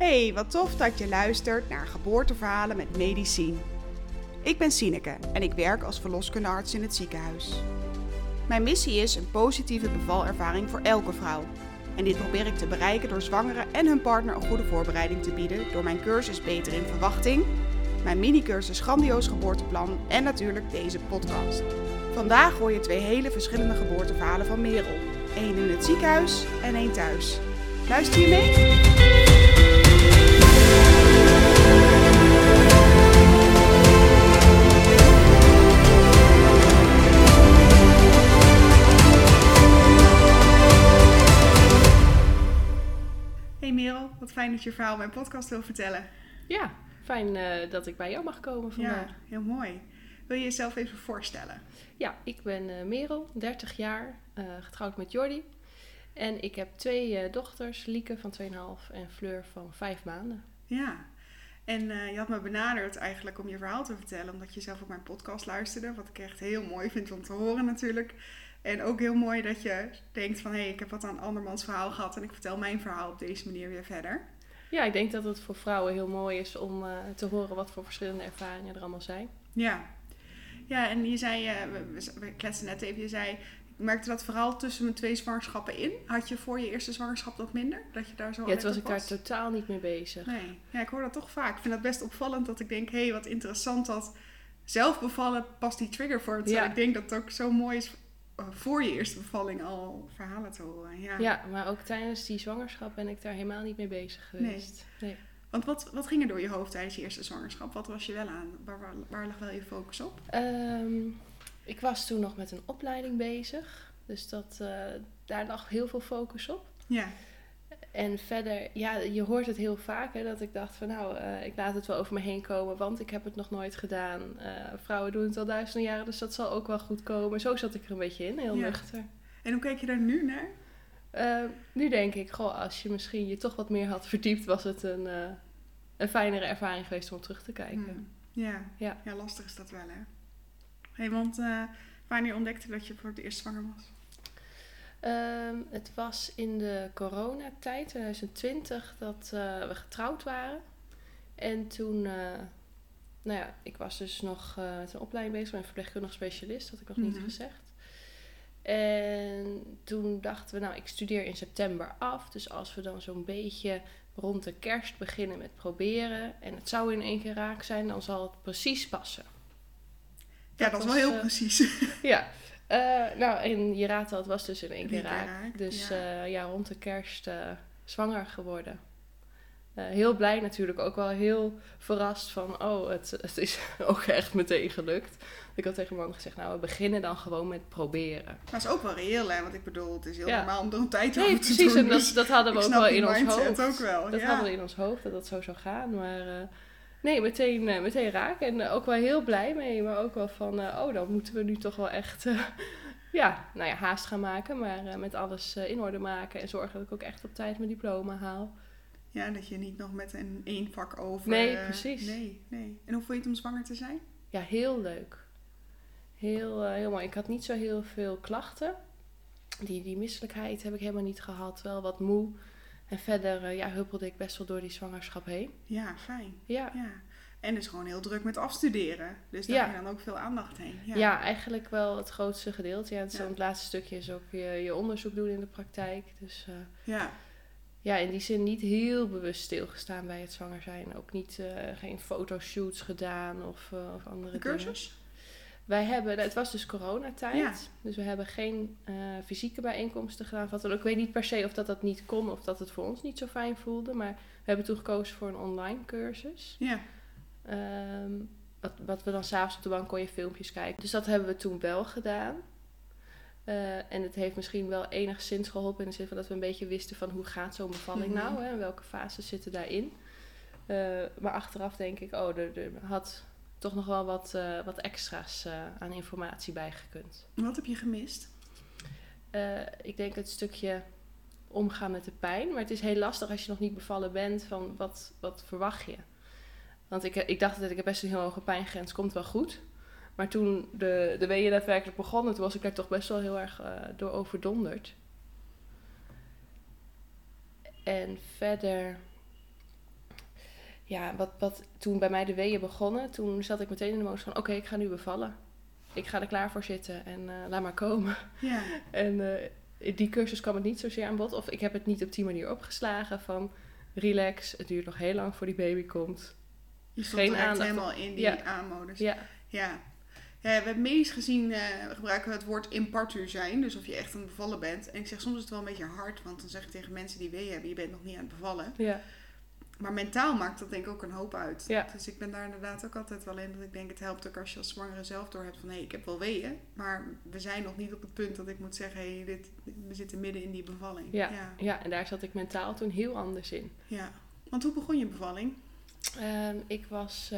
Hey, wat tof dat je luistert naar Geboorteverhalen met Medicien. Ik ben Sineke en ik werk als verloskundearts in het ziekenhuis. Mijn missie is een positieve bevalervaring voor elke vrouw. En dit probeer ik te bereiken door zwangeren en hun partner een goede voorbereiding te bieden door mijn cursus Beter in Verwachting, mijn mini-cursus Grandioos Geboorteplan en natuurlijk deze podcast. Vandaag hoor je 2 hele verschillende geboorteverhalen van Merel. 1 in het ziekenhuis en 1 thuis. Luister je mee? Hey Merel, wat fijn dat je verhaal in mijn podcast wil vertellen. Ja, fijn dat ik bij jou mag komen vandaag. Ja, heel mooi. Wil je jezelf even voorstellen? Ja, ik ben Merel, 30 jaar, getrouwd met Jordi. En ik heb 2 dochters, Lieke van 2,5 en Fleur van 5 maanden. Ja, en je had me benaderd eigenlijk om je verhaal te vertellen, omdat je zelf ook mijn podcast luisterde. Wat ik echt heel mooi vind om te horen natuurlijk. En ook heel mooi dat je denkt van, hé, ik heb wat aan andermans verhaal gehad en ik vertel mijn verhaal op deze manier weer verder. Ja, ik denk dat het voor vrouwen heel mooi is om te horen wat voor verschillende ervaringen er allemaal zijn. Ja, en je zei, we kletsen net even, je zei, ik merkte dat vooral tussen mijn 2 zwangerschappen in. Had je voor je eerste zwangerschap dat minder? Dat je daar zo toen was ik daar totaal niet mee bezig. Nee, ja, ik hoor dat toch vaak. Ik vind dat best opvallend dat ik denk, hé, wat interessant dat zelf bevallen pas die trigger vormt. Ja. Ik denk dat het ook zo mooi is voor je eerste bevalling al verhalen te horen. Ja, maar ook tijdens die zwangerschap ben ik daar helemaal niet mee bezig geweest. Nee. Want wat ging er door je hoofd tijdens je eerste zwangerschap? Wat was je wel aan? Waar lag wel je focus op? Ik was toen nog met een opleiding bezig. Dus daar lag heel veel focus op. Ja. En verder, ja, je hoort het heel vaak, hè, dat ik dacht van ik laat het wel over me heen komen, want ik heb het nog nooit gedaan. Vrouwen doen het al duizenden jaren, dus dat zal ook wel goed komen. Zo zat ik er een beetje in, heel nuchter. En hoe kijk je daar nu naar? Nu denk ik, als je misschien je toch wat meer had verdiept, was het een fijnere ervaring geweest om terug te kijken. Ja, lastig is dat wel, hè? Hey, want wanneer ontdekte je dat je voor het eerst zwanger was? Het was in de coronatijd, 2020, dat we getrouwd waren. En toen, ik was dus nog met een opleiding bezig, met een verpleegkundig specialist, had ik nog niet gezegd. En toen dachten we, ik studeer in september af. Dus als we dan zo'n beetje rond de kerst beginnen met proberen en het zou in 1 keer raak zijn, dan zal het precies passen. Ja, dat is wel heel precies. Ja. En je raadt al, het was dus in 1 keer raak. Dus rond de kerst zwanger geworden. Heel blij natuurlijk, ook wel heel verrast van, het is ook echt meteen gelukt. Ik had tegen mijn man gezegd, we beginnen dan gewoon met proberen. Maar het is ook wel reëel, hè? Want ik bedoel, het is heel normaal om er een tijd over te doen. Nee, precies, en dat hadden we ook wel in ons hoofd. Ook wel, dat hadden we in ons hoofd, dat zou zo gaan, maar... Nee, meteen raak. En ook wel heel blij mee. Maar ook wel van, dan moeten we nu toch wel echt haast gaan maken. Maar met alles in orde maken. En zorgen dat ik ook echt op tijd mijn diploma haal. Ja, dat je niet nog met een 1 vak over... Nee, precies. Nee. En hoe vond je het om zwanger te zijn? Ja, heel leuk. Heel mooi. Ik had niet zo heel veel klachten. Die misselijkheid heb ik helemaal niet gehad. Wel wat moe. En verder huppelde ik best wel door die zwangerschap heen. Ja, fijn. Ja. En dus gewoon heel druk met afstuderen. Dus daar ging dan ook veel aandacht heen. Ja, eigenlijk wel het grootste gedeelte. Ja, het laatste stukje is ook je onderzoek doen in de praktijk. Dus in die zin niet heel bewust stilgestaan bij het zwanger zijn. Ook niet geen fotoshoots gedaan of andere cursus? dingen. Wij hebben, het was dus coronatijd, dus we hebben geen fysieke bijeenkomsten gedaan. Ik weet niet per se of dat niet kon of dat het voor ons niet zo fijn voelde. Maar we hebben toen gekozen voor een online cursus. Ja. Wat we dan 's avonds op de bank kon je filmpjes kijken. Dus dat hebben we toen wel gedaan. En het heeft misschien wel enigszins geholpen in de zin van dat we een beetje wisten van hoe gaat zo'n bevalling nou. Hè, en welke fases zitten daarin. Maar achteraf denk ik, er had... toch nog wel wat extra's aan informatie bijgekund. Wat heb je gemist? Ik denk het stukje omgaan met de pijn. Maar het is heel lastig als je nog niet bevallen bent van wat verwacht je. Want ik dacht dat ik heb best een heel hoge pijngrens, komt wel goed. Maar toen de weeën daadwerkelijk begonnen, toen was ik daar toch best wel heel erg door overdonderd. En verder... ja, wat toen bij mij de weeën begonnen, toen zat ik meteen in de modus van oké, ik ga nu bevallen. Ik ga er klaar voor zitten en laat maar komen. Ja. En in die cursus kwam het niet zozeer aan bod. Of ik heb het niet op die manier opgeslagen van relax, het duurt nog heel lang voor die baby komt. Je stond Geen direct aandacht helemaal in die aanmodus. Ja. Ja. Ja, we hebben medisch gezien gebruiken we het woord impartu zijn. Dus of je echt aan het bevallen bent. En ik zeg soms is het wel een beetje hard. Want dan zeg ik tegen mensen die weeën hebben, je bent nog niet aan het bevallen. Ja. Maar mentaal maakt dat denk ik ook een hoop uit. Ja. Dus ik ben daar inderdaad ook altijd wel in. Dat ik denk het helpt ook als je als zwangere zelf door hebt van hé, ik heb wel weeën. Maar we zijn nog niet op het punt dat ik moet zeggen hé, we zitten midden in die bevalling. Ja, en daar zat ik mentaal toen heel anders in. Ja, want hoe begon je bevalling? Ik was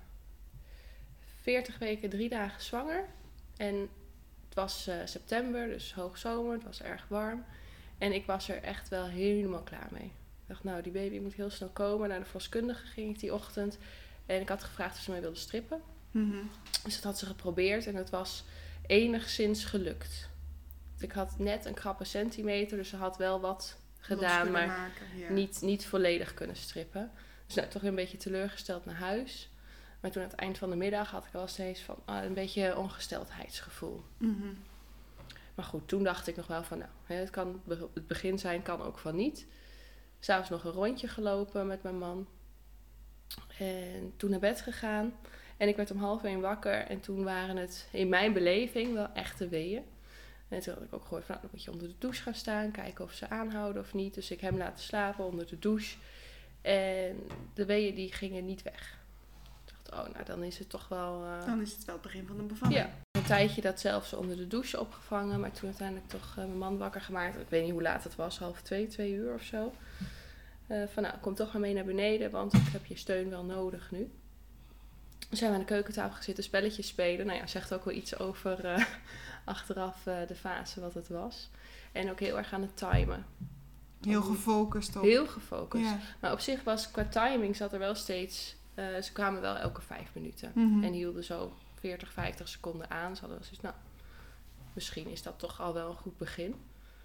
40 weken, 3 dagen zwanger. En het was september, dus hoogzomer. Het was erg warm. En ik was er echt wel helemaal klaar mee. Ik dacht, nou, die baby moet heel snel komen. Naar de verloskundige ging ik die ochtend. En ik had gevraagd of ze mij wilde strippen. Mm-hmm. Dus dat had ze geprobeerd. En het was enigszins gelukt. Ik had net een krappe centimeter. Dus ze had wel wat gedaan. Maar niet volledig kunnen strippen. Dus nou, toch weer een beetje teleurgesteld naar huis. Maar toen aan het eind van de middag had ik wel steeds van een beetje ongesteldheidsgevoel. Mm-hmm. Maar goed, toen dacht ik nog wel van het begin zijn, kan ook van niet. 'S Avonds nog een rondje gelopen met mijn man. En toen naar bed gegaan. En ik werd om 12:30 wakker. En toen waren het in mijn beleving wel echte weeën. En toen had ik ook gehoord van dan moet je onder de douche gaan staan. Kijken of ze aanhouden of niet. Dus ik heb hem laten slapen onder de douche. En de weeën die gingen niet weg. Ik dacht, nou dan is het toch wel... Dan is het wel het begin van de bevalling. Ja, een tijdje dat zelfs onder de douche opgevangen. Maar toen uiteindelijk toch mijn man wakker gemaakt. Ik weet niet hoe laat het was, 1:30, 2 uur of zo. Van kom toch maar mee naar beneden, want ik heb je steun wel nodig nu. Toen zijn we aan de keukentafel gezeten spelletjes spelen. Nou ja, zegt ook wel iets over achteraf de fase wat het was. En ook heel erg aan het timen. Heel gefocust op. Heel gefocust. Ja. Maar op zich was qua timing zat er wel steeds... ze kwamen wel elke 5 minuten. Mm-hmm. En hielden zo 40, 50 seconden aan. Ze hadden wel zoiets, misschien is dat toch al wel een goed begin.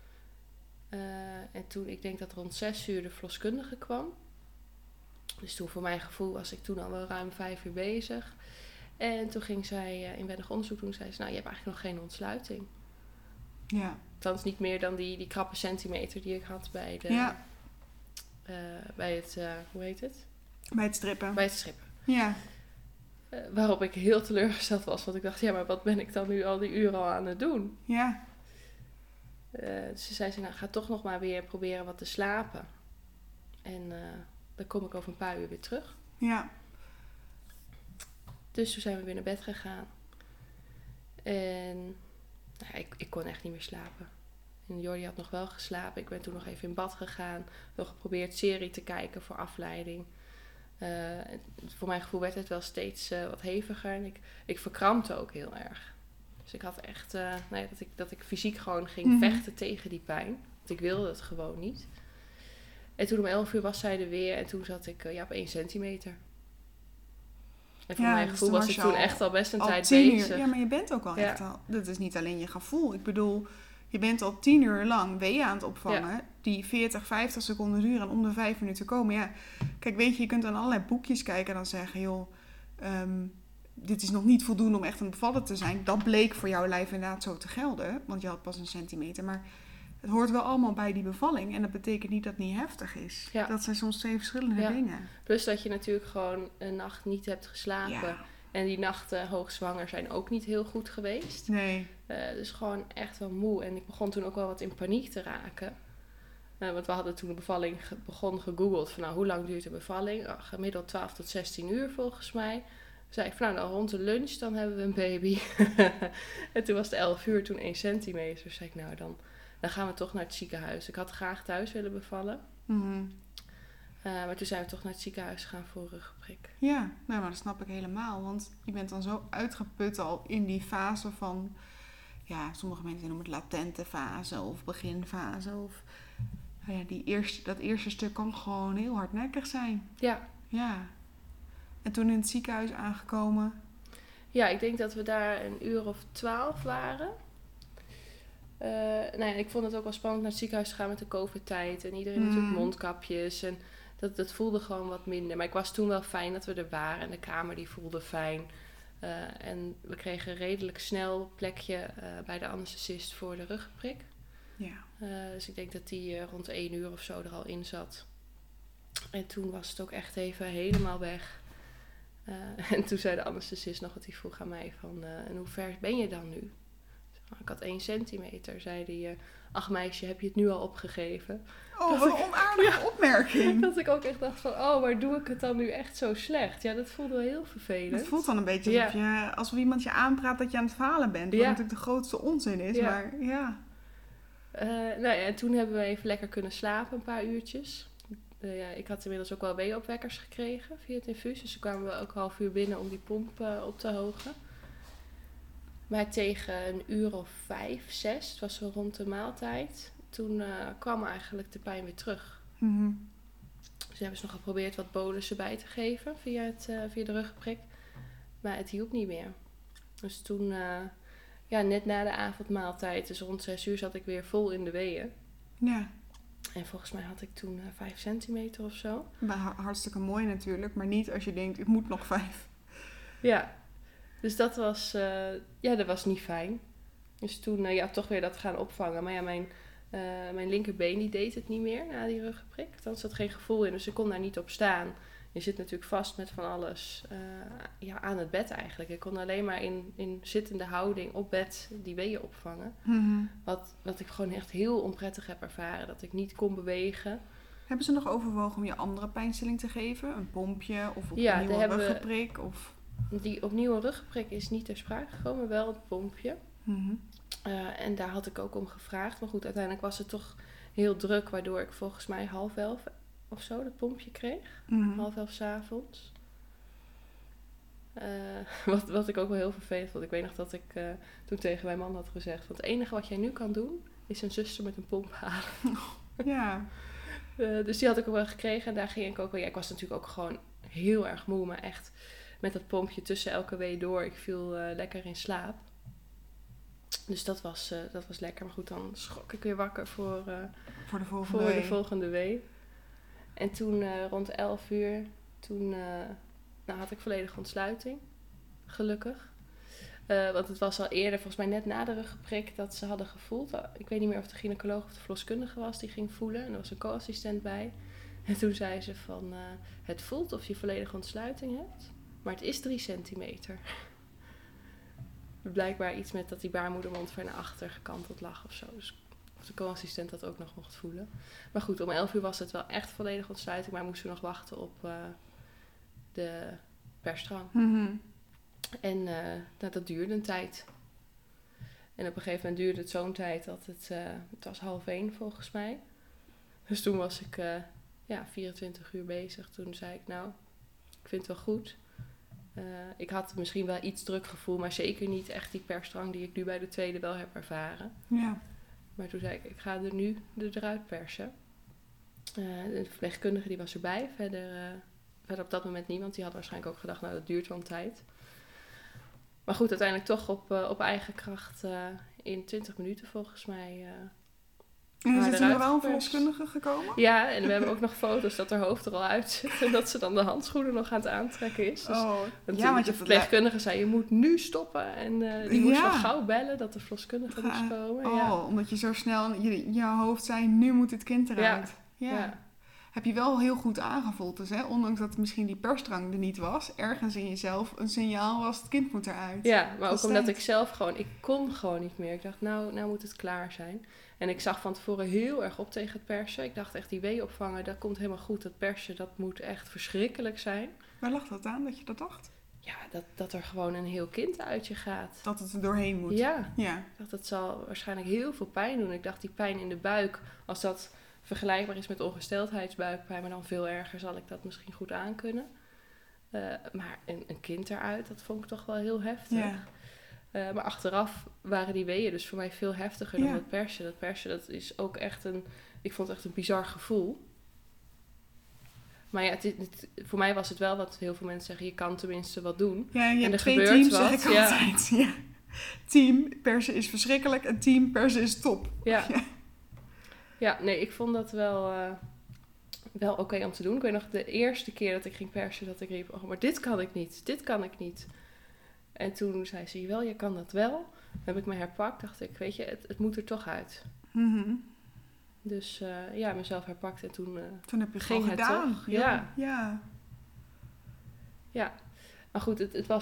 En toen, ik denk dat rond 6 uur de verloskundige kwam. Dus toen voor mijn gevoel was ik toen al wel ruim 5 uur bezig. En toen ging zij inwendig onderzoek doen. Zei ze, je hebt eigenlijk nog geen ontsluiting. Ja. Althans niet meer dan die krappe centimeter die ik had bij de... Ja. Bij het, hoe heet het? Bij het strippen. Bij het strippen. Ja. Waarop ik heel teleurgesteld was. Want ik dacht, maar wat ben ik dan nu al die uren al aan het doen? Ja. Dus ze zei, ga toch nog maar weer proberen wat te slapen. En dan kom ik over een paar uur weer terug. Ja. Dus toen zijn we weer naar bed gegaan. En ik kon echt niet meer slapen. En Jordi had nog wel geslapen. Ik ben toen nog even in bad gegaan. Nog geprobeerd serie te kijken voor afleiding. Voor mijn gevoel werd het wel steeds wat heviger. En ik verkrampte ook heel erg. Dus ik had echt dat ik fysiek gewoon ging vechten tegen die pijn. Want ik wilde het gewoon niet. En toen om 11 uur was zij er weer. En toen zat ik op 1 centimeter. En voor mijn gevoel was ik toen echt al best een tijd bezig. Ja, maar je bent ook al echt al... Dat is niet alleen je gevoel. Ik bedoel, je bent al 10 uur lang weeën aan het opvangen. Ja. Die 40, 50 seconden duren en om de 5 minuten komen. Ja, kijk, weet je, je kunt dan allerlei boekjes kijken en dan zeggen, joh... dit is nog niet voldoende om echt aan het bevallen te zijn. Dat bleek voor jouw lijf inderdaad zo te gelden. Want je had pas 1 centimeter. Maar het hoort wel allemaal bij die bevalling. En dat betekent niet dat het niet heftig is. Ja. Dat zijn soms 2 verschillende dingen. Plus dat je natuurlijk gewoon een nacht niet hebt geslapen. Ja. En die nachten hoogzwanger zijn ook niet heel goed geweest. Nee. Dus gewoon echt wel moe. En ik begon toen ook wel wat in paniek te raken. Want we hadden toen de bevalling begon gegoogeld. Van hoe lang duurt de bevalling? Gemiddeld 12 tot 16 uur volgens mij. Zei ik van dan rond de lunch dan hebben we een baby. En toen was het 11 uur, toen 1 centimeter. Dus zei ik dan gaan we toch naar het ziekenhuis. Ik had graag thuis willen bevallen. Mm-hmm. Maar toen zijn we toch naar het ziekenhuis gegaan voor een rugprik. Ja, maar dat snap ik helemaal. Want je bent dan zo uitgeput al in die fase van... Ja, sommige mensen noemen het latente fase of beginfase. Of, dat eerste stuk kan gewoon heel hardnekkig zijn. Ja. Ja. En toen in het ziekenhuis aangekomen? Ja, ik denk dat we daar 1:12 waren. Ik vond het ook wel spannend naar het ziekenhuis te gaan met de COVID-tijd. En iedereen natuurlijk mondkapjes. En dat voelde gewoon wat minder. Maar ik was toen wel fijn dat we er waren. En de kamer die voelde fijn. En we kregen redelijk snel plekje bij de anesthesist voor de ruggenprik. Ja. Dus ik denk dat die rond 1 uur of zo er al in zat. En toen was het ook echt even helemaal weg. En toen zei de anesthesist nog, wat hij vroeg aan mij van... en hoe ver ben je dan nu? Ik had 1 centimeter, zei hij. Ach meisje, heb je het nu al opgegeven? Oh, wat een onaardige opmerking. Dat ik ook echt dacht van, maar doe ik het dan nu echt zo slecht? Ja, dat voelde wel heel vervelend. Het voelt dan een beetje alsof iemand je aanpraat dat je aan het falen bent. Wat natuurlijk de grootste onzin is, maar ja. En toen hebben we even lekker kunnen slapen, een paar uurtjes. Ik had inmiddels ook wel weeopwekkers gekregen via het infuus. Dus toen kwamen we ook 1,5 uur binnen om die pomp op te hogen. Maar tegen 1 uur of 5, 6, het was zo rond de maaltijd, toen kwam eigenlijk de pijn weer terug. Mm-hmm. Dus hebben ze nog geprobeerd wat bolussen bij te geven via de ruggenprik. Maar het hielp niet meer. Dus toen, net na de avondmaaltijd, dus rond 6 uur, zat ik weer vol in de weeën. Ja. En volgens mij had ik toen 5 centimeter of zo. Maar hartstikke mooi natuurlijk, maar niet als je denkt, ik moet nog 5. Ja, dus dat was niet fijn. Dus toen toch weer dat gaan opvangen. Maar ja, mijn linkerbeen die deed het niet meer na die ruggenprik. Er zat geen gevoel in, dus ik kon daar niet op staan. Je zit natuurlijk vast met van alles aan het bed eigenlijk. Ik kon alleen maar in zittende houding op bed die weeën opvangen. Mm-hmm. Wat ik gewoon echt heel onprettig heb ervaren. Dat ik niet kon bewegen. Hebben ze nog overwogen om je andere pijnstilling te geven? Een pompje of opnieuw een ruggenprik? Of... Die opnieuw ruggenprik is niet ter sprake gekomen, wel het pompje. Mm-hmm. En daar had ik ook om gevraagd. Maar goed, uiteindelijk was het toch heel druk, waardoor ik volgens mij 10:30 of zo dat pompje kreeg. Mm-hmm. 10:30 s'avonds. Wat ik ook wel heel vervelend vond. Ik weet nog dat ik toen tegen mijn man had gezegd, want het enige wat jij nu kan doen, is een zuster met een pomp halen. Ja. Dus die had ik ook wel gekregen en daar ging ik ook wel. Ja, ik was natuurlijk ook gewoon heel erg moe, maar echt met dat pompje tussen elke wee door. Ik viel lekker in slaap. Dus dat was lekker. Maar goed, dan schrok ik weer wakker voor de volgende wee. En toen rond 11 uur, toen had ik volledige ontsluiting. Gelukkig. Want het was al eerder, volgens mij net na de ruggenprik, dat ze hadden gevoeld. Ik weet niet meer of de gynaecoloog of de verloskundige was die ging voelen. En er was een co-assistent bij. En toen zei ze van, het voelt of je volledige ontsluiting hebt. Maar het is 3 centimeter. Blijkbaar iets met dat die baarmoedermond ver naar achter gekanteld lag of zo. Dus of de co-assistent dat ook nog mocht voelen. Maar goed, om 11 uur was het wel echt volledige ontsluiting. Maar moesten we nog wachten op de persstrang. Mm-hmm. En dat duurde een tijd. En op een gegeven moment duurde het zo'n tijd dat het was 12:30 volgens mij. Dus toen was ik 24 uur bezig. Toen zei ik, nou, ik vind het wel goed. Ik had misschien wel iets druk gevoel, maar zeker niet echt die persstrang die ik nu bij de tweede wel heb ervaren. Ja. Maar toen zei ik ga er nu eruit persen. De verpleegkundige die was erbij. Verder op dat moment niet, want die had waarschijnlijk ook gedacht, nou dat duurt wel een tijd. Maar goed, uiteindelijk toch op eigen kracht in 20 minuten volgens mij. En is er nog wel een verloskundige gekomen? Ja, en we hebben ook nog foto's dat haar hoofd er al uit zit. En dat ze dan de handschoenen nog aan het aantrekken is. Dus want de verpleegkundige zei, je moet nu stoppen. En die moest wel gauw bellen dat de verloskundige moest komen. Omdat je zo snel je hoofd zei, nu moet het kind eruit. Ja. Heb je wel heel goed aangevoeld. Dus, ondanks dat misschien die persstrang er niet was, ergens in jezelf een signaal was, het kind moet eruit. Ja, maar ook omdat ik zelf ik kon gewoon niet meer. Ik dacht, nou moet het klaar zijn. En ik zag van tevoren heel erg op tegen het persen. Ik dacht echt, die wee opvangen, dat komt helemaal goed. Dat persen, dat moet echt verschrikkelijk zijn. Waar lag dat aan, dat je dat dacht? Ja, dat er gewoon een heel kind uit je gaat. Dat het er doorheen moet. Ja. Ik dacht, dat zal waarschijnlijk heel veel pijn doen. Ik dacht, die pijn in de buik, als dat vergelijkbaar is met ongesteldheidsbuikpijn, maar dan veel erger, zal ik dat misschien goed aankunnen. Maar een kind eruit, dat vond ik toch wel heel heftig. Ja. Maar achteraf waren die weeën dus voor mij veel heftiger dan het persen. Dat persen, dat is ook echt ik vond het echt een bizar gevoel. Maar ja, voor mij was het wel wat heel veel mensen zeggen, je kan tenminste wat doen. Ja, je en hebt 2 teams, zeg ik altijd. Ja. Team persen is verschrikkelijk en team persen is top. Ja, nee, ik vond dat wel wel oké om te doen. Ik weet nog de eerste keer dat ik ging persen, dat ik riep, oh, maar dit kan ik niet, dit kan ik niet. En toen zei ze, jawel, je kan dat wel. Dan heb ik me herpakt, dacht ik, weet je, het moet er toch uit. Mm-hmm. Dus mezelf herpakt en toen heb je het ging al het gedaan. toch. Ja. Ja. Ja, maar goed,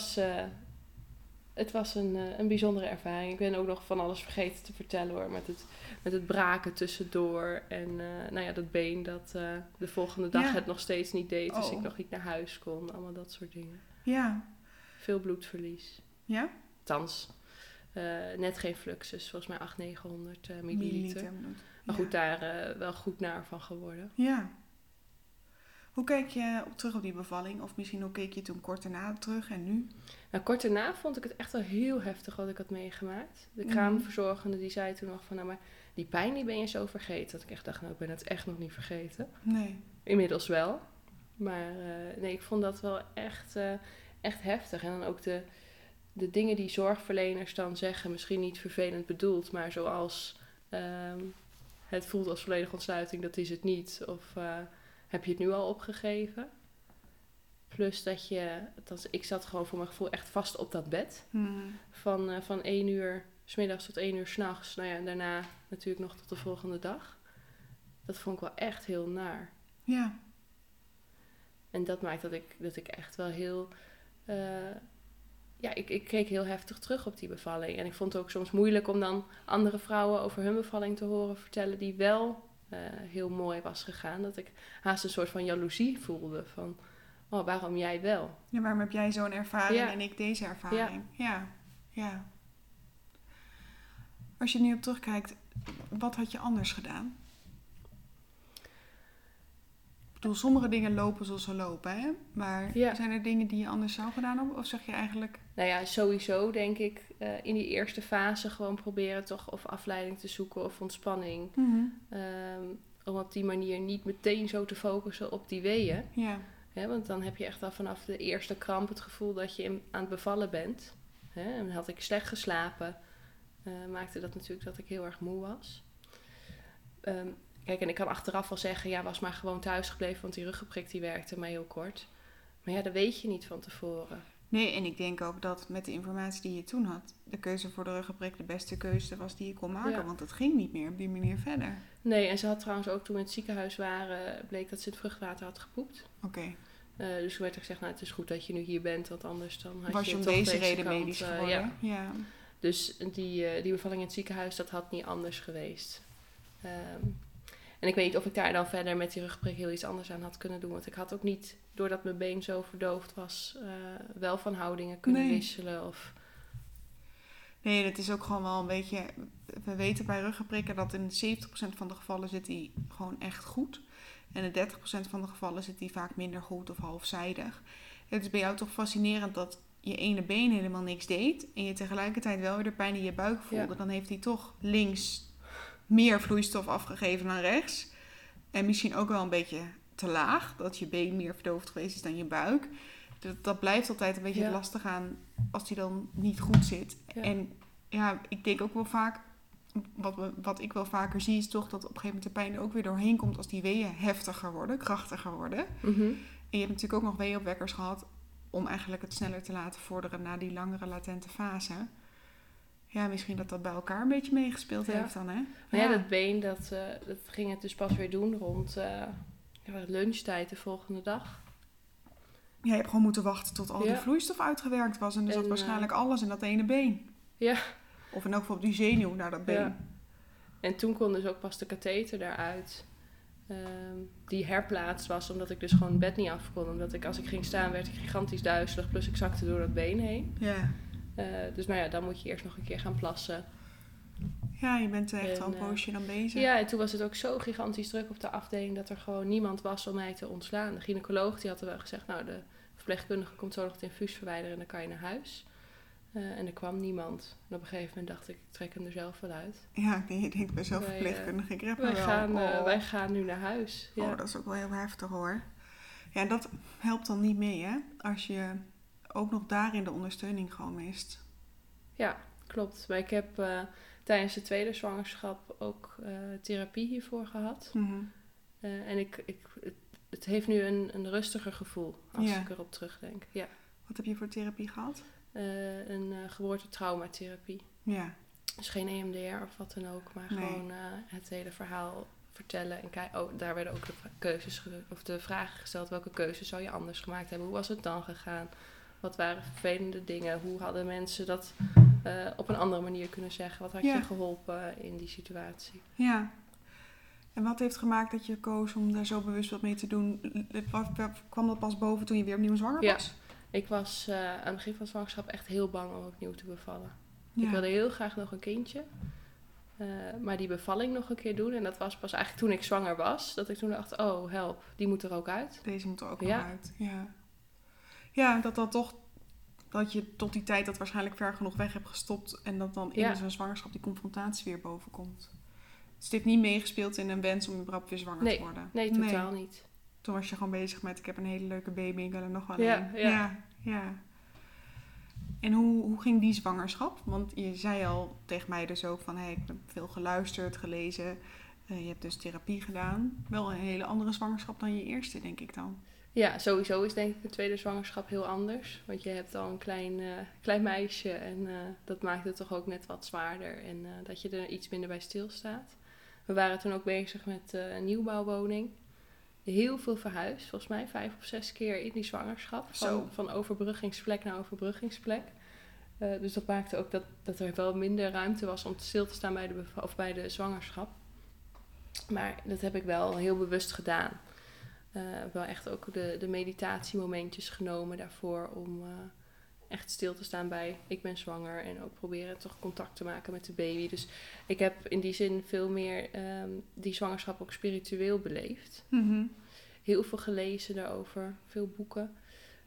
het was een bijzondere ervaring. Ik ben ook nog van alles vergeten te vertellen hoor. Met het braken tussendoor. En dat been dat de volgende dag het nog steeds niet deed. Dus ik nog niet naar huis kon. Allemaal dat soort dingen. Ja. Veel bloedverlies. Ja? Thans. Net geen fluxus. Volgens mij 800-900 milliliter. Maar goed, daar wel goed naar van geworden. Ja. Hoe kijk je terug op die bevalling? Of misschien hoe keek je toen kort daarna terug en nu? Nou, kort daarna vond ik het echt wel heel heftig wat ik had meegemaakt. De kraamverzorgende die zei toen nog van, nou maar die pijn die ben je zo vergeten. Dat ik echt dacht, nou ik ben het echt nog niet vergeten. Nee. Inmiddels wel. Maar ik vond dat wel echt heftig. En dan ook de dingen die zorgverleners dan zeggen, misschien niet vervelend bedoeld, maar zoals het voelt als volledige ontsluiting, dat is het niet. Of heb je het nu al opgegeven? Plus dat ik zat gewoon voor mijn gevoel echt vast op dat bed. Van 1 uur 's middags tot 1 uur 's nachts. Nou ja, en daarna natuurlijk nog tot de volgende dag. Dat vond ik wel echt heel naar. Ja. En dat maakt dat ik echt wel heel... ik keek heel heftig terug op die bevalling. En ik vond het ook soms moeilijk om dan andere vrouwen over hun bevalling te horen vertellen die wel heel mooi was gegaan. Dat ik haast een soort van jaloezie voelde van... Oh, waarom jij wel? Ja, waarom heb jij zo'n ervaring en ik deze ervaring? Ja. Als je nu op terugkijkt, wat had je anders gedaan? Ik bedoel, sommige dingen lopen zoals ze lopen, hè? Maar zijn er dingen die je anders zou gedaan hebben? Of zeg je eigenlijk... Nou ja, sowieso denk ik in die eerste fase gewoon proberen toch of afleiding te zoeken of ontspanning. Om op die manier niet meteen zo te focussen op die weeën. Ja. Want dan heb je echt al vanaf de eerste kramp het gevoel dat je aan het bevallen bent. En dan had ik slecht geslapen. Maakte dat natuurlijk dat ik heel erg moe was. Kijk, en ik kan achteraf wel zeggen, was maar gewoon thuis gebleven, want die ruggenprik die werkte maar heel kort. Maar dat weet je niet van tevoren. Nee, en ik denk ook dat met de informatie die je toen had, de keuze voor de ruggenprik de beste keuze was die je kon maken. Ja. Want het ging niet meer op die manier verder. Nee, en ze had trouwens ook toen we in het ziekenhuis waren, bleek dat ze het vruchtwater had gepoept. Oké. Dus toen werd er gezegd, het is goed dat je nu hier bent, want anders dan had was je om toch deze reden medisch geworden. Ja. Dus die bevalling in het ziekenhuis, dat had niet anders geweest. En ik weet niet of ik daar dan verder met die ruggenprik heel iets anders aan had kunnen doen. Want ik had ook niet, doordat mijn been zo verdoofd was, wel van houdingen kunnen wisselen. Nee, dat is ook gewoon wel een beetje... We weten bij ruggenprikken dat in 70% van de gevallen zit die gewoon echt goed. En in 30% van de gevallen zit die vaak minder goed of halfzijdig. Het is bij jou toch fascinerend dat je ene been helemaal niks deed. En je tegelijkertijd wel weer de pijn in je buik voelde. Ja. Dan heeft hij toch links meer vloeistof afgegeven dan rechts. En misschien ook wel een beetje te laag. Dat je been meer verdoofd geweest is dan je buik. Dat blijft altijd een beetje lastig aan als die dan niet goed zit. Ja. En ja, ik denk ook wel vaak... Wat ik wel vaker zie is toch dat op een gegeven moment de pijn er ook weer doorheen komt als die weeën heftiger worden, krachtiger worden. Mm-hmm. En je hebt natuurlijk ook nog weeënopwekkers gehad om eigenlijk het sneller te laten vorderen na die langere latente fase. Ja, misschien dat bij elkaar een beetje meegespeeld heeft dan, hè? Maar ja, dat been, dat ging het dus pas weer doen rond lunchtijd de volgende dag. Ja, je hebt gewoon moeten wachten tot al die vloeistof uitgewerkt was. En er zat waarschijnlijk alles in dat ene been. Ja. Of in elk geval op die zenuw naar dat been. Ja. En toen kon dus ook pas de katheter daaruit. Die herplaatst was, omdat ik dus gewoon het bed niet af kon. Omdat ik, als ik ging staan, werd ik gigantisch duizelig. Plus ik zakte door dat been heen. Ja. Dus dan moet je eerst nog een keer gaan plassen. Ja, je bent echt al een poosje dan bezig. Ja, en toen was het ook zo gigantisch druk op de afdeling dat er gewoon niemand was om mij te ontslaan. De gynaecoloog die had er wel gezegd, de verpleegkundige komt zo nog het infuus verwijderen en dan kan je naar huis. En er kwam niemand. En op een gegeven moment dacht ik trek hem er zelf wel uit. Ja, je denkt bij zelf verpleegkundige, ik red me wel. Wij gaan nu naar huis. Ja. Oh, dat is ook wel heel heftig hoor. Ja, en dat helpt dan niet mee, hè? Als je ook nog daarin de ondersteuning gewoon mist. Ja, klopt. Maar ik heb tijdens de tweede zwangerschap ook therapie hiervoor gehad. Mm-hmm. En het heeft nu een rustiger gevoel als ik erop terugdenk. Ja. Wat heb je voor therapie gehad? Een geboortetraumatherapie. Ja. Dus geen EMDR of wat dan ook, maar gewoon het hele verhaal vertellen. En daar werden ook de vragen gesteld: welke keuzes zou je anders gemaakt hebben? Hoe was het dan gegaan? Wat waren vervelende dingen? Hoe hadden mensen dat op een andere manier kunnen zeggen? Wat had je geholpen in die situatie? Ja. En wat heeft gemaakt dat je koos om daar zo bewust wat mee te doen? Kwam dat pas boven toen je weer opnieuw zwanger was? Ja, ik was aan het begin van de zwangerschap echt heel bang om opnieuw te bevallen. Ja. Ik wilde heel graag nog een kindje. Maar die bevalling nog een keer doen. En dat was pas eigenlijk toen ik zwanger was. Dat ik toen dacht, oh help, die moet er ook uit. Deze moet er ook nog uit, ja. Ja, dat je tot die tijd dat waarschijnlijk ver genoeg weg hebt gestopt. En dat dan in zo'n zwangerschap die confrontatie weer boven komt. Dus het heeft niet meegespeeld in een wens om überhaupt weer zwanger te worden? Nee, totaal niet. Toen was je gewoon bezig met, ik heb een hele leuke baby, ik wil er nog wel een. Ja. En hoe ging die zwangerschap? Want je zei al tegen mij dus ook van, ik heb veel geluisterd, gelezen. Je hebt dus therapie gedaan. Wel een hele andere zwangerschap dan je eerste, denk ik dan. Ja, sowieso is denk ik de tweede zwangerschap heel anders. Want je hebt al een klein meisje en dat maakt het toch ook net wat zwaarder. En dat je er iets minder bij stilstaat. We waren toen ook bezig met een nieuwbouwwoning. Heel veel verhuisd, volgens mij 5 of 6 keer in die zwangerschap. Van overbruggingsplek naar overbruggingsplek. Dus dat maakte ook dat er wel minder ruimte was om stil te staan bij de zwangerschap. Maar dat heb ik wel heel bewust gedaan. Wel echt ook de meditatiemomentjes genomen daarvoor om echt stil te staan bij ik ben zwanger en ook proberen toch contact te maken met de baby. Dus ik heb in die zin veel meer die zwangerschap ook spiritueel beleefd. Mm-hmm. Heel veel gelezen daarover, veel boeken.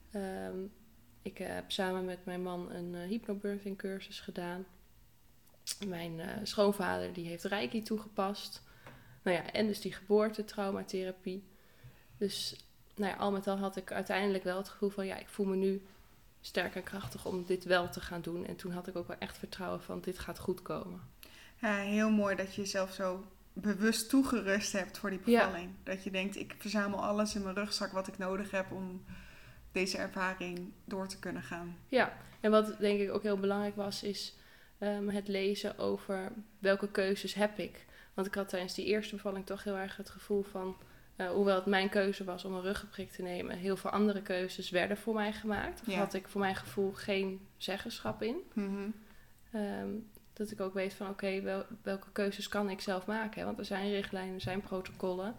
Ik heb samen met mijn man een hypnobirthing cursus gedaan. Mijn schoonvader die heeft Reiki toegepast. En dus die geboortetraumatherapie. Dus al met al had ik uiteindelijk wel het gevoel van ik voel me nu sterk en krachtig om dit wel te gaan doen. En toen had ik ook wel echt vertrouwen van dit gaat goed komen. Ja, heel mooi dat je jezelf zo bewust toegerust hebt voor die bevalling. Ja. Dat je denkt, ik verzamel alles in mijn rugzak wat ik nodig heb om deze ervaring door te kunnen gaan. Ja, en wat denk ik ook heel belangrijk was, is het lezen over welke keuzes heb ik. Want ik had tijdens die eerste bevalling toch heel erg het gevoel van, hoewel het mijn keuze was om een ruggenprik te nemen, heel veel andere keuzes werden voor mij gemaakt. Of had ik voor mijn gevoel geen zeggenschap in. Mm-hmm. Dat ik ook weet van welke keuzes kan ik zelf maken. Hè? Want er zijn richtlijnen, er zijn protocollen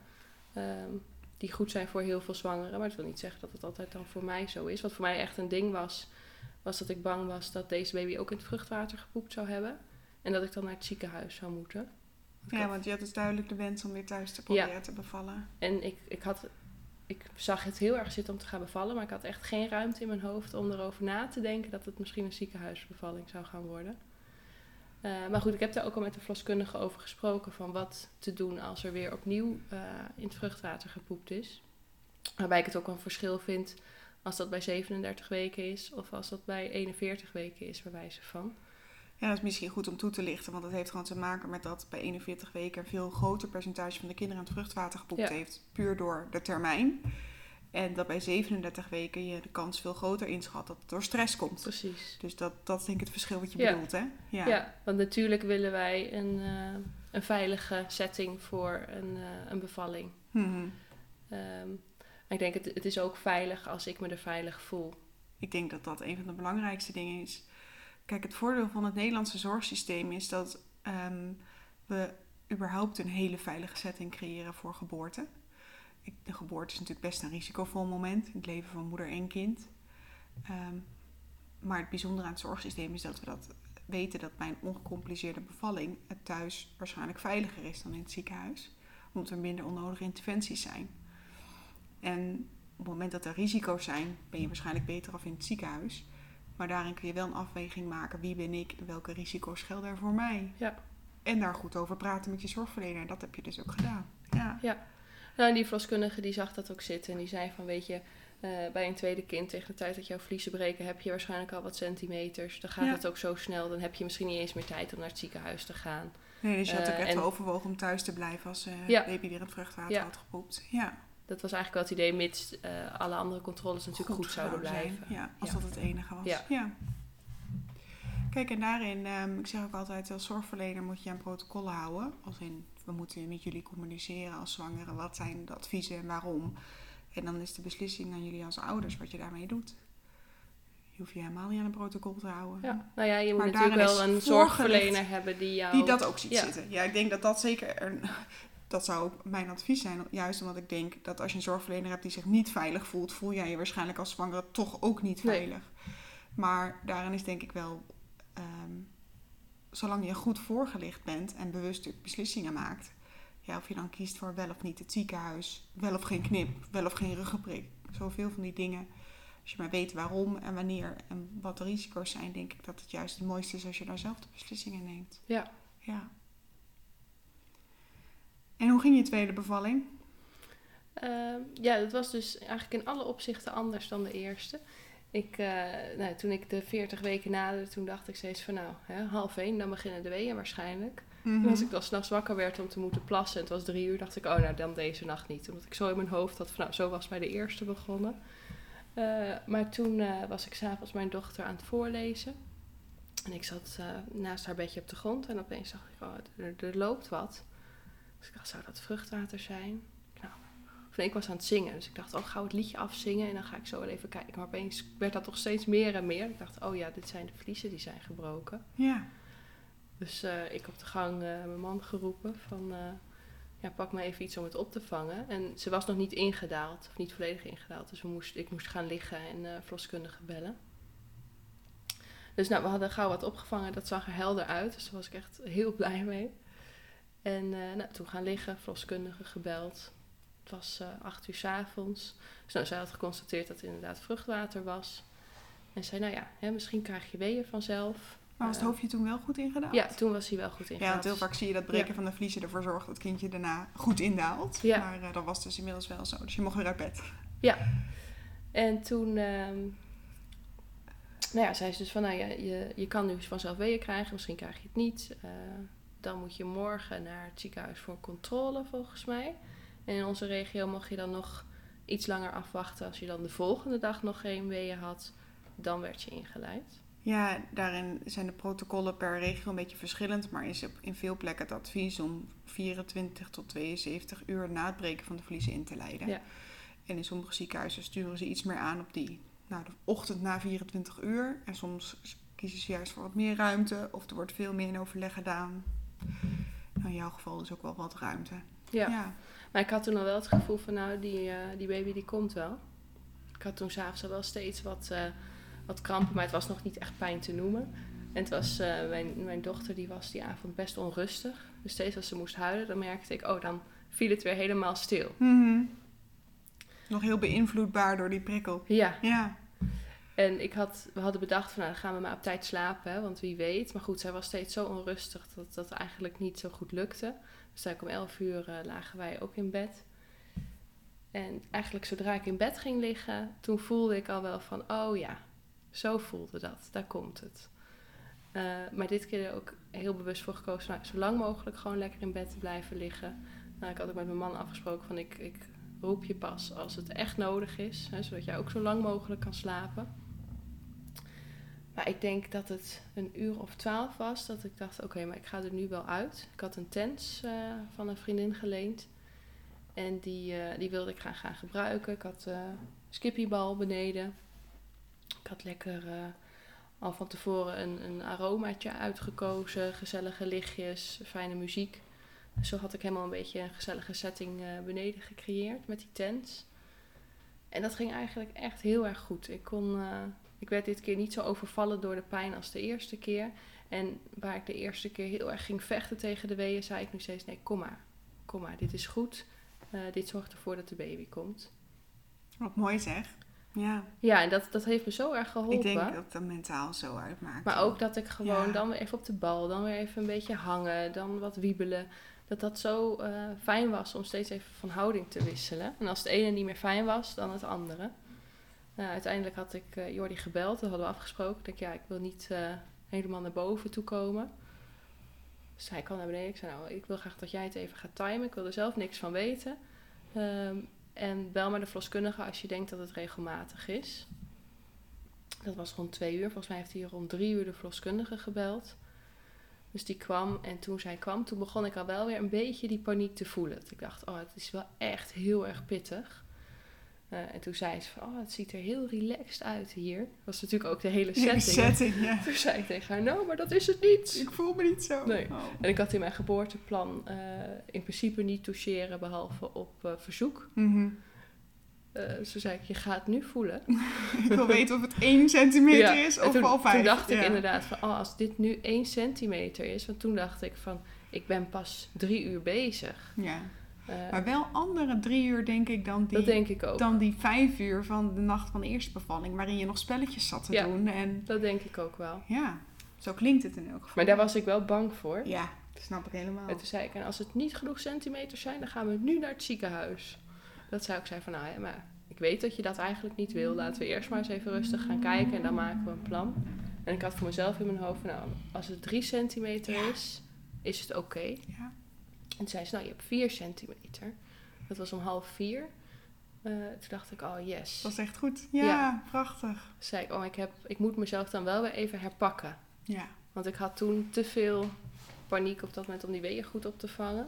die goed zijn voor heel veel zwangeren. Maar dat wil niet zeggen dat het altijd dan voor mij zo is. Wat voor mij echt een ding was dat ik bang was dat deze baby ook in het vruchtwater gepoept zou hebben. En dat ik dan naar het ziekenhuis zou moeten. Want je had dus duidelijk de wens om weer thuis te proberen te bevallen. En ik zag het heel erg zitten om te gaan bevallen. Maar ik had echt geen ruimte in mijn hoofd om erover na te denken dat het misschien een ziekenhuisbevalling zou gaan worden. Maar goed, ik heb daar ook al met de verloskundige over gesproken van wat te doen als er weer opnieuw in het vruchtwater gepoept is. Waarbij ik het ook wel een verschil vind als dat bij 37 weken is of als dat bij 41 weken is, bij wijze van. Ja, dat is misschien goed om toe te lichten, want dat heeft gewoon te maken met dat bij 41 weken een veel groter percentage van de kinderen in het vruchtwater gepoept heeft, puur door de termijn. En dat bij 37 weken je de kans veel groter inschat dat het door stress komt. Precies. Dus dat is denk ik het verschil wat je bedoelt, hè? Ja, want natuurlijk willen wij een veilige setting voor een bevalling. Mm-hmm. Ik denk het is ook veilig als ik me er veilig voel. Ik denk dat dat een van de belangrijkste dingen is. Kijk, het voordeel van het Nederlandse zorgsysteem is dat we überhaupt een hele veilige setting creëren voor geboorte. De geboorte is natuurlijk best een risicovol moment in het leven van moeder en kind. Maar het bijzondere aan het zorgsysteem is dat we dat weten dat bij een ongecompliceerde bevalling het thuis waarschijnlijk veiliger is dan in het ziekenhuis. Omdat er minder onnodige interventies zijn. En op het moment dat er risico's zijn, ben je waarschijnlijk beter af in het ziekenhuis. Maar daarin kun je wel een afweging maken. Wie ben ik en welke risico's gelden er voor mij? Ja. En daar goed over praten met je zorgverlener. Dat heb je dus ook gedaan. Ja. Nou, die verloskundige die zag dat ook zitten. En die zei van, weet je, Bij een tweede kind, tegen de tijd dat jouw vliezen breken, heb je waarschijnlijk al wat centimeters. Dan gaat het ook zo snel, dan heb je misschien niet eens meer tijd om naar het ziekenhuis te gaan. Nee, dus je had ook echt overwogen om thuis te blijven als baby weer in het vruchtwater had gepoept. Ja. Dat was eigenlijk wel het idee, mits alle andere controles natuurlijk goed zouden blijven. Ja, als dat het enige was. Ja. Kijk, en daarin, ik zeg ook altijd, als zorgverlener moet je aan protocollen houden. Als in, we moeten met jullie communiceren als zwangere. Wat zijn de adviezen en waarom? En dan is de beslissing aan jullie als ouders wat je daarmee doet. Je hoeft je helemaal niet aan een protocol te houden. Ja, nou ja, je moet natuurlijk wel een zorgverlener hebben die dat ook ziet zitten. Ja, ik denk dat dat zeker... Dat zou ook mijn advies zijn. Juist omdat ik denk dat als je een zorgverlener hebt die zich niet veilig voelt, voel jij je waarschijnlijk als zwangere toch ook niet veilig. Nee. Maar daarin is denk ik wel... zolang je goed voorgelicht bent en bewust beslissingen maakt. Ja, of je dan kiest voor wel of niet het ziekenhuis, wel of geen knip, wel of geen ruggenprik. Zoveel van die dingen. Als je maar weet waarom en wanneer en wat de risico's zijn, denk ik dat het juist het mooiste is als je daar zelf de beslissingen neemt. Ja. En hoe ging je tweede bevalling? Dat was dus eigenlijk in alle opzichten anders dan de eerste. Toen ik de 40 weken naderde, toen dacht ik steeds van 1:30, dan beginnen de weeën waarschijnlijk. Mm-hmm. En als ik dan 's nachts wakker werd om te moeten plassen en het was 3 uur, dacht ik, dan deze nacht niet. Omdat ik zo in mijn hoofd had van, zo was bij de eerste begonnen. Maar toen was ik 's avonds mijn dochter aan het voorlezen. En ik zat naast haar bedje op de grond en opeens dacht ik, er loopt wat. Dus ik dacht, zou dat vruchtwater zijn? Ik was aan het zingen, dus ik dacht, gauw het liedje afzingen en dan ga ik zo wel even kijken. Maar opeens werd dat toch steeds meer en meer. Ik dacht, dit zijn de vliezen, die zijn gebroken. Ja. Dus ik op de gang mijn man geroepen van, pak me even iets om het op te vangen. En ze was nog niet ingedaald, of niet volledig ingedaald. Dus ik moest gaan liggen en verloskundige bellen. Dus we hadden gauw wat opgevangen, dat zag er helder uit. Dus daar was ik echt heel blij mee. En toen gaan liggen, verloskundige gebeld. Het was 8 uur 's avonds. Dus zij had geconstateerd dat het inderdaad vruchtwater was. En zei, misschien krijg je weeën vanzelf. Maar was het hoofdje toen wel goed ingedaald? Ja, toen was hij wel goed ingedaald. Ja, want heel vaak zie je dat breken van de vliezen ervoor zorgt dat het kindje daarna goed indaalt. Ja. Maar dat was dus inmiddels wel zo. Dus je mocht weer uit bed. Ja. En toen zei ze dus van, je kan nu vanzelf weeën krijgen. Misschien krijg je het niet. Dan moet je morgen naar het ziekenhuis voor controle, volgens mij. En in onze regio mocht je dan nog iets langer afwachten. Als je dan de volgende dag nog geen weeën had, dan werd je ingeleid. Ja, daarin zijn de protocollen per regio een beetje verschillend. Maar is in veel plekken het advies om 24 tot 72 uur na het breken van de vliezen in te leiden. Ja. En in sommige ziekenhuizen sturen ze iets meer aan op de ochtend na 24 uur. En soms kiezen ze juist voor wat meer ruimte. Of er wordt veel meer in overleg gedaan. In jouw geval is ook wel wat ruimte. Ja. Maar ik had toen al wel het gevoel van, die baby die komt wel. Ik had toen 's avonds al wel steeds wat krampen, maar het was nog niet echt pijn te noemen. En het was, mijn dochter die was die avond best onrustig. Dus steeds als ze moest huilen, dan merkte ik, dan viel het weer helemaal stil. Mm-hmm. Nog heel beïnvloedbaar door die prikkel. Ja. En we hadden bedacht van, dan gaan we maar op tijd slapen, hè, want wie weet. Maar goed, zij was steeds zo onrustig dat dat eigenlijk niet zo goed lukte. Dus om 11 uur lagen wij ook in bed. En eigenlijk zodra ik in bed ging liggen, toen voelde ik al wel van, zo voelde dat, daar komt het. Maar dit keer ook heel bewust voor gekozen, zo lang mogelijk gewoon lekker in bed te blijven liggen. Ik had ook met mijn man afgesproken van, ik roep je pas als het echt nodig is, hè, zodat jij ook zo lang mogelijk kan slapen. Maar ik denk dat het 11:00 was, dat ik dacht, maar ik ga er nu wel uit. Ik had een tents van een vriendin geleend. En die wilde ik graag gaan gebruiken. Ik had skippiebal beneden. Ik had lekker al van tevoren een aromaatje uitgekozen. Gezellige lichtjes, fijne muziek. Zo had ik helemaal een beetje een gezellige setting beneden gecreëerd met die tents. En dat ging eigenlijk echt heel erg goed. Ik werd dit keer niet zo overvallen door de pijn als de eerste keer. En waar ik de eerste keer heel erg ging vechten tegen de weeën, zei ik nu steeds, nee, kom maar, dit is goed. Dit zorgt ervoor dat de baby komt. Wat mooi zeg. Ja. Ja, en dat heeft me zo erg geholpen. Ik denk dat het mentaal zo uitmaakt. Maar ook dat ik gewoon dan weer even op de bal, dan weer even een beetje hangen, dan wat wiebelen. Dat zo fijn was om steeds even van houding te wisselen. En als het ene niet meer fijn was, dan het andere. Nou, uiteindelijk had ik Jordi gebeld. Dat hadden we afgesproken. Ik dacht, ik wil niet helemaal naar boven toe komen. Dus hij kwam naar beneden. Ik zei, nou, ik wil graag dat jij het even gaat timen. Ik wil er zelf niks van weten. En bel maar de verloskundige als je denkt dat het regelmatig is. Dat was rond 2 uur. Volgens mij heeft hij rond 3 uur de verloskundige gebeld. Dus die kwam. En toen zij kwam, toen begon ik al wel weer een beetje die paniek te voelen. Ik dacht, het is wel echt heel erg pittig. En toen zei ze van, het ziet er heel relaxed uit hier. Dat was natuurlijk ook de hele setting. Ja. Toen zei ik tegen haar, nou, maar dat is het niet. Ik voel me niet zo. Nee. En ik had in mijn geboorteplan in principe niet toucheren, behalve op verzoek. Mm-hmm. Toen zei ik, je gaat nu voelen. Ik wil weten of het 1 centimeter is of al 5. Toen dacht ik inderdaad van, als dit nu 1 centimeter is. Want toen dacht ik van, ik ben pas 3 uur bezig. Ja. Maar wel andere 3 uur denk ik dan die, dat denk ik ook. Dan die 5 uur van de nacht van de eerste bevalling. Waarin je nog spelletjes zat te doen. En dat denk ik ook wel. Ja, zo klinkt het in elk geval. Maar daar was ik wel bang voor. Ja, dat snap ik helemaal. En toen zei ik, en als het niet genoeg centimeters zijn, dan gaan we nu naar het ziekenhuis. Dat zou ik zeggen van, nou ja, maar ik weet dat je dat eigenlijk niet wil. Laten we eerst maar eens even rustig gaan kijken en dan maken we een plan. En ik had voor mezelf in mijn hoofd van, nou, als het 3 centimeter is het oké. Ja. En toen zei ze, nou, je hebt 4 centimeter. Dat was om 3:30. Toen dacht ik, oh yes. Dat was echt goed. Ja. Prachtig. Toen zei ik, ik moet mezelf dan wel weer even herpakken. Ja. Want ik had toen te veel paniek op dat moment om die weeën goed op te vangen.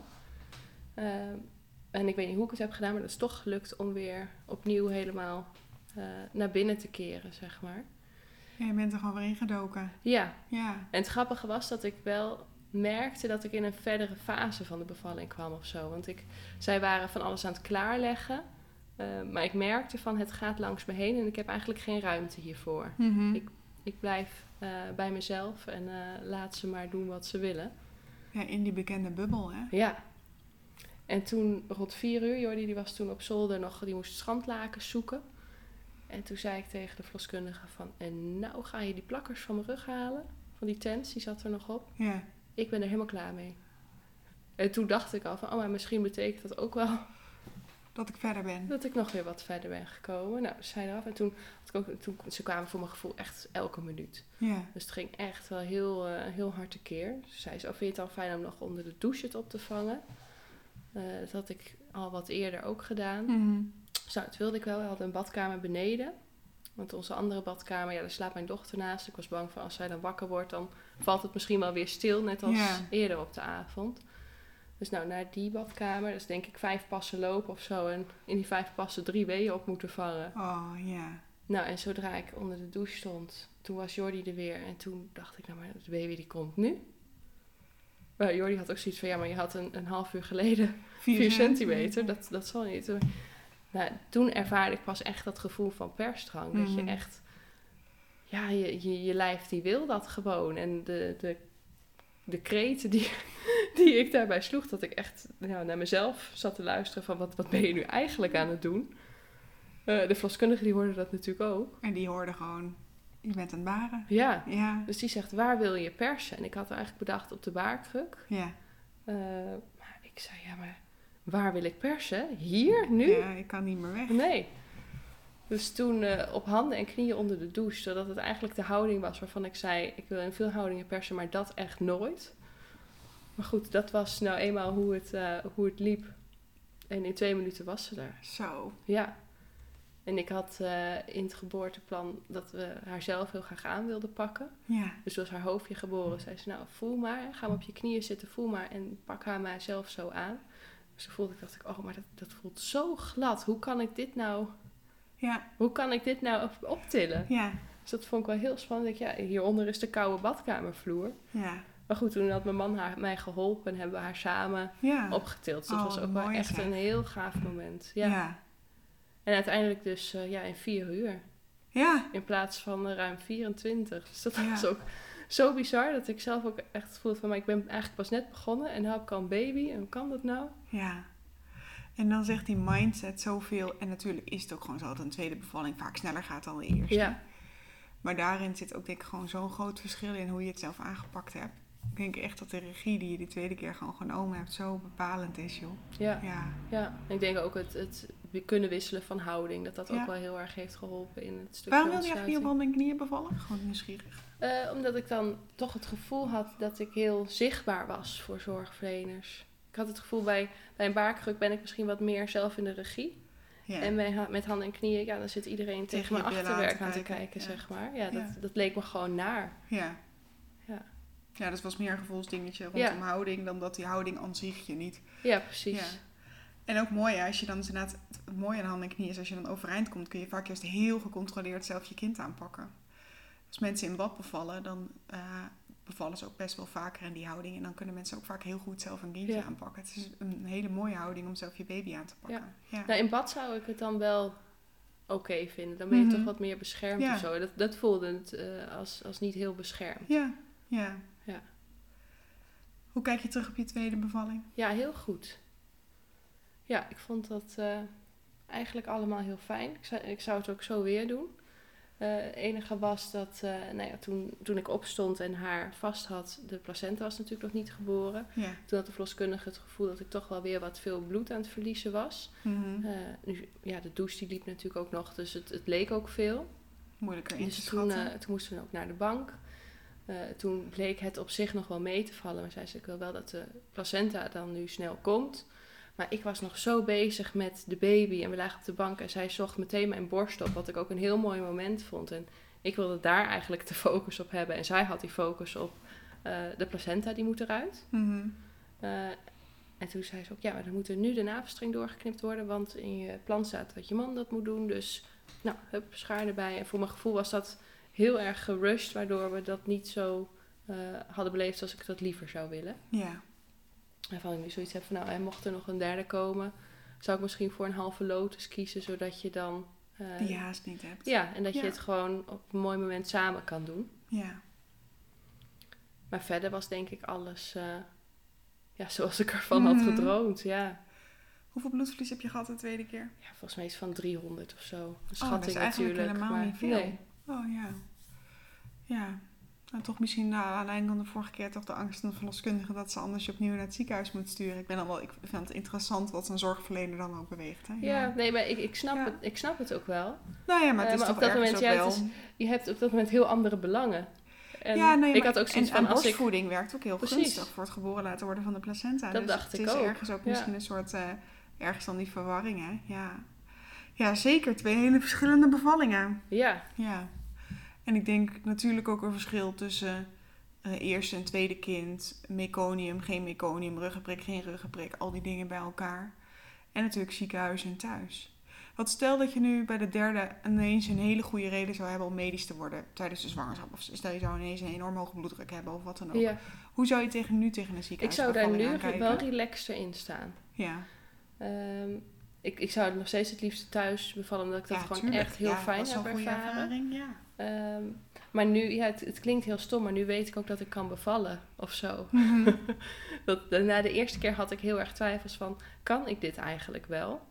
En ik weet niet hoe ik het heb gedaan, maar dat is toch gelukt om weer opnieuw helemaal naar binnen te keren, zeg maar. Ja, je bent er gewoon weer ingedoken. Ja. Ja. En het grappige was dat ik wel merkte dat ik in een verdere fase van de bevalling kwam of zo. Want zij waren van alles aan het klaarleggen. Maar ik merkte van, het gaat langs me heen en ik heb eigenlijk geen ruimte hiervoor. Mm-hmm. Ik blijf bij mezelf en laat ze maar doen wat ze willen. Ja, in die bekende bubbel, hè? Ja. En toen rond 4 uur, Jordi die was toen op zolder nog, die moest schandlakens zoeken. En toen zei ik tegen de verloskundige van, en nou ga je die plakkers van mijn rug halen? Van die tents, die zat er nog op. Ja. Ik ben er helemaal klaar mee. En toen dacht ik al van, maar misschien betekent dat ook wel dat ik verder ben. Dat ik nog weer wat verder ben gekomen. Nou, zij eraf. En toen ze kwamen voor mijn gevoel echt elke minuut. Ja. Dus het ging echt wel heel hard tekeer. Dus zei ze, vind je het dan fijn om nog onder de douche het op te vangen? Dat had ik al wat eerder ook gedaan. Mm-hmm. Dus dat wilde ik wel. We hadden een badkamer beneden. Want onze andere badkamer, daar slaapt mijn dochter naast. Ik was bang van, als zij dan wakker wordt, dan valt het misschien wel weer stil. Net als eerder op de avond. Dus nou, naar die badkamer, dat is denk ik 5 passen lopen of zo. En in die 5 passen 3 weeën op moeten vangen. Oh, ja. Nou, en zodra ik onder de douche stond, toen was Jordi er weer. En toen dacht ik, nou, maar de baby die komt nu. Maar Jordi had ook zoiets van, ja, maar je had een half uur geleden 4 centimeter. Dat zal niet. Nou, toen ervaarde ik pas echt dat gevoel van persdrang. Mm-hmm. Dat je echt, ja, je lijf die wil dat gewoon. En de kreten die ik daarbij sloeg, dat ik echt naar mezelf zat te luisteren van, wat ben je nu eigenlijk aan het doen? De verloskundige die hoorde dat natuurlijk ook. En die hoorde gewoon, je bent aan het baren. Ja. Ja. Dus die zegt, waar wil je persen? En ik had eigenlijk bedacht op de baarkruk. Ja. Maar ik zei, ja, maar waar wil ik persen? Hier? Nu? Ja, ik kan niet meer weg. Nee. Dus toen op handen en knieën onder de douche, zodat het eigenlijk de houding was waarvan ik zei, ik wil in veel houdingen persen, maar dat echt nooit. Maar goed, dat was nou eenmaal hoe het liep. En in 2 minuten was ze er. Zo. Ja. En ik had in het geboorteplan dat we haar zelf heel graag aan wilden pakken. Ja. Dus was haar hoofdje geboren. Zei ze, nou, voel maar. Ga maar op je knieën zitten, voel maar. En pak haar maar zelf zo aan. Dus toen dacht ik, maar dat voelt zo glad. Hoe kan ik dit nou optillen? Ja. Dus dat vond ik wel heel spannend. Ja, hieronder is de koude badkamervloer. Ja. Maar goed, toen had mijn man mij geholpen en hebben we haar samen opgetild. Dus dat was ook wel echt een heel gaaf moment. Ja. Ja. En uiteindelijk dus in 4 uur. Ja. In plaats van ruim 24. Dus dat was ook zo bizar dat ik zelf ook echt voelde van, maar ik ben eigenlijk pas net begonnen en nu heb ik al een baby. En hoe kan dat nou? Ja. En dan zegt die mindset zoveel. En natuurlijk is het ook gewoon zo dat een tweede bevalling vaak sneller gaat dan de eerste. Ja. Maar daarin zit ook denk ik gewoon zo'n groot verschil in hoe je het zelf aangepakt hebt. Ik denk echt dat de regie die je de tweede keer gewoon genomen hebt zo bepalend is, joh. Ja. Ik denk ook het kunnen wisselen van houding. Dat ook wel heel erg heeft geholpen in het stukje Waarom wilde je eigenlijk niet op handen en knieën bevallen? Gewoon nieuwsgierig. Omdat ik dan toch het gevoel had dat ik heel zichtbaar was voor zorgverleners. Ik had het gevoel bij een baarkruk ben ik misschien wat meer zelf in de regie. Ja. En met handen en knieën, dan zit iedereen tegen mijn achterwerk aan te kijken, zeg maar. Dat leek me gewoon naar. Ja, dat was meer een gevoelsdingetje rondom houding dan dat die houding aan zich je niet. Ja, precies. Ja. En ook mooi, als je dan inderdaad, het mooie aan handen en knieën is als je dan overeind komt, kun je vaak juist heel gecontroleerd zelf je kind aanpakken. Als mensen in bad bevallen, dan bevallen ze ook best wel vaker in die houding. En dan kunnen mensen ook vaak heel goed zelf een kindje aanpakken. Het is een hele mooie houding om zelf je baby aan te pakken. Ja. Nou, in bad zou ik het dan wel oké vinden. Dan ben je toch wat meer beschermd of zo. Dat voelde het als niet heel beschermd. Ja. Hoe kijk je terug op je tweede bevalling? Ja, heel goed. Ja, ik vond dat eigenlijk allemaal heel fijn. Ik zou het ook zo weer doen. Het enige was dat toen ik opstond en haar vast had, de placenta was natuurlijk nog niet geboren. Ja. Toen had de verloskundige het gevoel dat ik toch wel weer wat veel bloed aan het verliezen was. Mm-hmm. De douche die liep natuurlijk ook nog, dus het leek ook veel. Moeilijker in te schatten. Toen moesten we ook naar de bank. Toen bleek het op zich nog wel mee te vallen. Maar zei ze, ik wil wel dat de placenta dan nu snel komt. Maar ik was nog zo bezig met de baby en we lagen op de bank en zij zocht meteen mijn borst op, wat ik ook een heel mooi moment vond. En ik wilde daar eigenlijk de focus op hebben en zij had die focus op de placenta, die moet eruit. Mm-hmm. En toen zei ze ook, maar dan moet er nu de navelstreng doorgeknipt worden, want in je plan staat dat je man dat moet doen. Dus, schaar erbij. En voor mijn gevoel was dat heel erg gerushed, waardoor we dat niet zo hadden beleefd zoals ik dat liever zou willen. Ja. Waarvan ik nu zoiets heb van, mocht er nog een derde komen, zou ik misschien voor een halve lotus kiezen, zodat je dan die haast niet hebt. Ja, en dat je het gewoon op een mooi moment samen kan doen. Ja. Maar verder was denk ik alles zoals ik ervan had gedroomd, ja. Hoeveel bloedverlies heb je gehad de tweede keer? Ja, volgens mij is het van 300 of zo. Een schatting dat is eigenlijk natuurlijk, helemaal niet veel. Nee. Oh ja. Ja. Nou, toch misschien aan het einde van de vorige keer toch de angst van de verloskundige dat ze anders je opnieuw naar het ziekenhuis moet sturen. Ik vind het interessant wat een zorgverlener dan ook beweegt. Hè? Ja, nee, maar ik snap het ook wel. Nou ja, maar het is toch op dat moment, wel... je hebt op dat moment heel andere belangen. En ik had ook zoiets van, borstvoeding werkt ook heel gunstig voor het geboren laten worden van de placenta. Dat dacht ik ook. Het is ergens ook misschien een soort, ergens dan die verwarring, hè. Ja, zeker. 2 hele verschillende bevallingen. Ja. En ik denk natuurlijk ook een verschil tussen eerste en tweede kind, meconium, geen meconium, ruggenprik, geen ruggenprik, al die dingen bij elkaar. En natuurlijk ziekenhuis en thuis. Wat stel dat je nu bij de derde ineens een hele goede reden zou hebben om medisch te worden tijdens de zwangerschap. Of stel je zou ineens een enorm hoge bloeddruk hebben of wat dan ook. Ja. Hoe zou je tegen een ziekenhuis Ik zou daar nu wel relaxter in staan. Ja. Ik zou het nog steeds het liefst thuis bevallen, omdat ik dat gewoon echt heel fijn heb ervaren. Maar nu, het klinkt heel stom, maar nu weet ik ook dat ik kan bevallen of zo. Mm-hmm. Na de eerste keer had ik heel erg twijfels van, kan ik dit eigenlijk wel?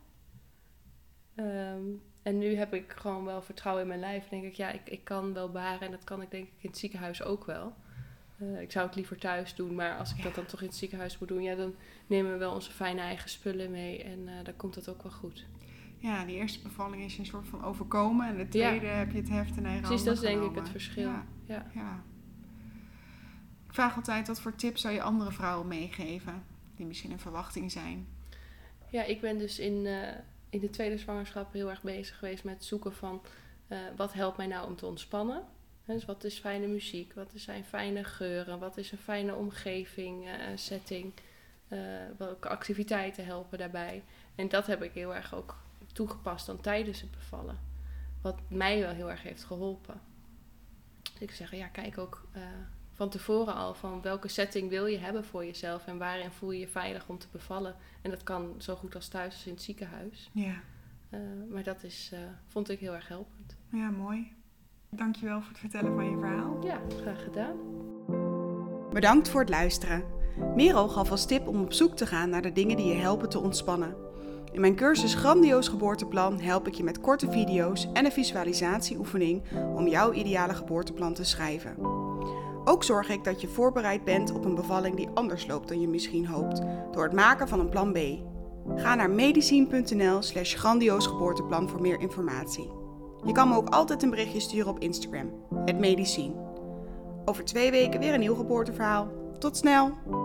En nu heb ik gewoon wel vertrouwen in mijn lijf. En denk ik, ik kan wel baren en dat kan ik denk ik in het ziekenhuis ook wel. Ik zou het liever thuis doen, maar als ik dat dan toch in het ziekenhuis moet doen, dan nemen we wel onze fijne eigen spullen mee en dan komt het ook wel goed. Ja, die eerste bevalling is je een soort van overkomen en de tweede heb je het heft in eigen handen Precies, dat is genomen. denk ik het verschil. Ja. Ik vraag altijd, wat voor tips zou je andere vrouwen meegeven die misschien een verwachting zijn? Ja, ik ben dus in de tweede zwangerschap heel erg bezig geweest met het zoeken van wat helpt mij nou om te ontspannen. Dus wat is fijne muziek, wat zijn fijne geuren, wat is een fijne omgeving, setting, welke activiteiten helpen daarbij. En dat heb ik heel erg ook toegepast dan tijdens het bevallen. Wat mij wel heel erg heeft geholpen. Dus ik zeg, kijk ook van tevoren al van welke setting wil je hebben voor jezelf en waarin voel je je veilig om te bevallen. En dat kan zo goed als thuis als in het ziekenhuis. Ja. Maar dat vond ik heel erg helpend. Ja, mooi. Dankjewel voor het vertellen van je verhaal. Ja, graag gedaan. Bedankt voor het luisteren. Merel gaf als tip om op zoek te gaan naar de dingen die je helpen te ontspannen. In mijn cursus Grandioos Geboorteplan help ik je met korte video's en een visualisatieoefening om jouw ideale geboorteplan te schrijven. Ook zorg ik dat je voorbereid bent op een bevalling die anders loopt dan je misschien hoopt, door het maken van een plan B. Ga naar medicine.nl/grandioosgeboorteplan voor meer informatie. Je kan me ook altijd een berichtje sturen op Instagram, @medicine. Over 2 weken weer een nieuw geboorteverhaal. Tot snel!